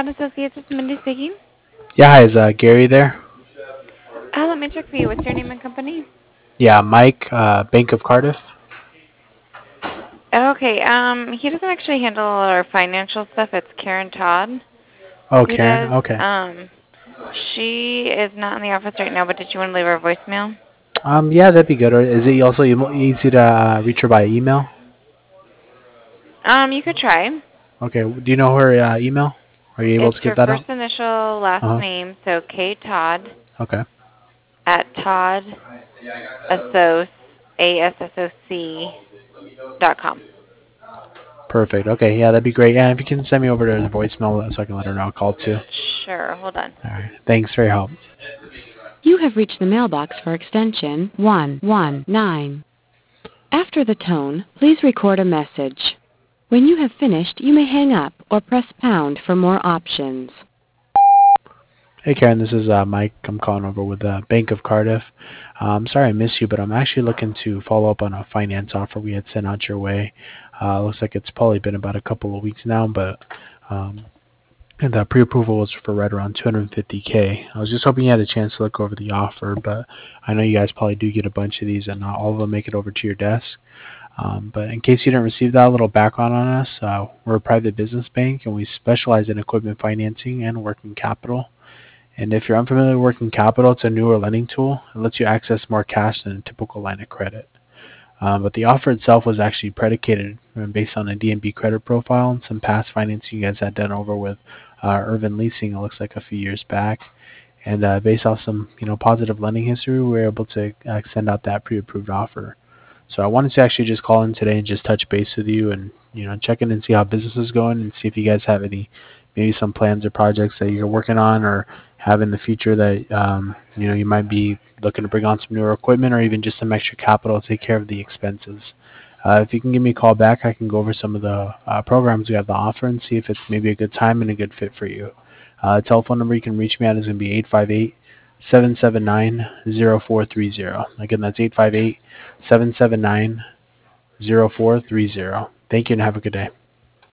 Associates. It's Mindy speaking. Yeah, hi, is Gary there? Let me check for you. What's your name and company? Yeah, Mike, Bank of Cardiff. Okay. He doesn't actually handle our financial stuff. It's Karen Todd Oh, who Karen. does. Okay. She is not in the office right now, but did you want to leave her a voicemail? Yeah, that'd be good. Or is it also easy to reach her by email? You could try. Okay. Do you know her email? Are you able It's to give her that first out? initial last Uh huh. name, so K Todd Okay. at Todd Assoc ASSOC.com. Perfect. Okay. Yeah, that'd be great. Yeah, if you can send me over to the voicemail so I can let her know I called too. Sure. Hold on. All right. Thanks for your help. You have reached the mailbox for extension 119. After the tone, please record a message. When you have finished, you may hang up or press pound for more options. Hey Karen, this is Mike. I'm calling over with Bank of Cardiff. Sorry I missed you, but I'm actually looking to follow up on a finance offer we had sent out your way. Looks like it's probably been about a couple of weeks now, but and the pre-approval was for right around 250K. I was just hoping you had a chance to look over the offer, but I know you guys probably do get a bunch of these, and not all of them make it over to your desk. But in case you didn't receive that, a little background on us. We're a private business bank, and we specialize in equipment financing and working capital. And if you're unfamiliar with working capital, it's a newer lending tool. It lets you access more cash than a typical line of credit. But the offer itself was actually predicated based on a DNB credit profile and some past financing you guys had done over with Irvin Leasing, it looks like a few years back. And based off some positive lending history, we were able to send out that pre-approved offer. So I wanted to actually just call in today and just touch base with you and check in and see how business is going and see if you guys have any maybe some plans or projects that you're working on or have in the future that you might be looking to bring on some newer equipment or even just some extra capital to take care of the expenses. If you can give me a call back, I can go over some of the programs we have to offer and see if it's maybe a good time and a good fit for you. Telephone number you can reach me at is going to be 858-779-0430. Again, that's 858-779-0430. Thank you and have a good day.